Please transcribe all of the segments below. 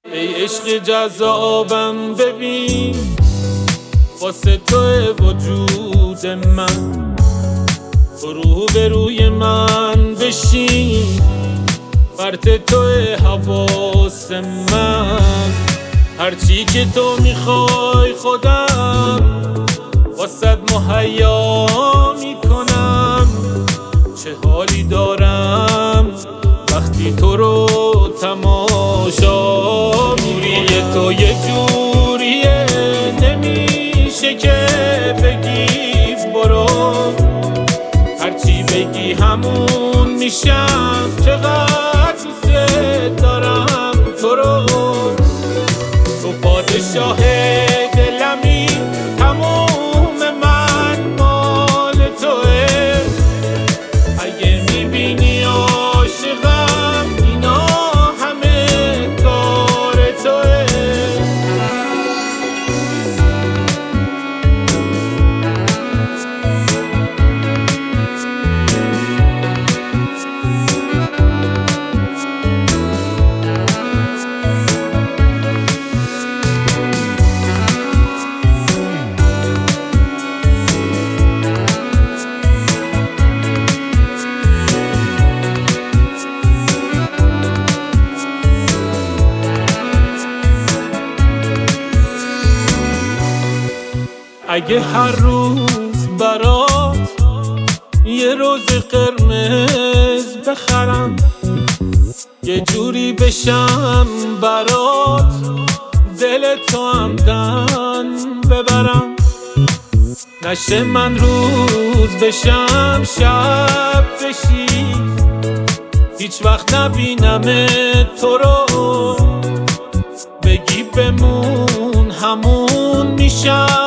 ای عشق جذابم ببین، واسه تو وجود من، رو به روی من بشین، فرد تو حواس من، هرچی که تو میخوای خودم واسه مهیا میکنم. چه حالی دارم وقتی تو رو تماشا می‌کنم. تو یه جوریه نمیشه که بگی برو، هرچی بگی همون میشم. چقدر دوست دارم تو رو، تو پادشاه دلمی، تموم من مال توه. اگه میبینی عاشقم اینا همه کار توه. اگه هر روز برات یه روز قرمز بخرم، یه جوری بشم برات دل تو همدن ببرم، نشه من روز بشم شب بشی، هیچ وقت نبینم تو رو، بگی بمون همون میشم.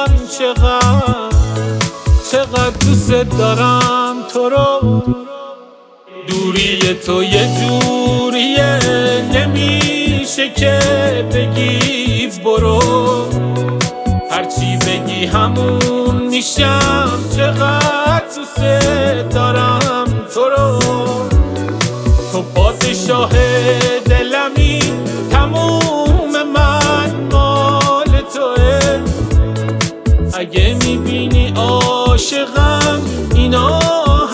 چقدر دوست دارم تو رو، دوری تو یه جوریه نمیشه که بگی برو، هرچی بگی همون میشم. چقدر دوست دارم تو رو، تو پادشاه دلمی، تموم من مال توه. اگه میبینی عاشقم اینا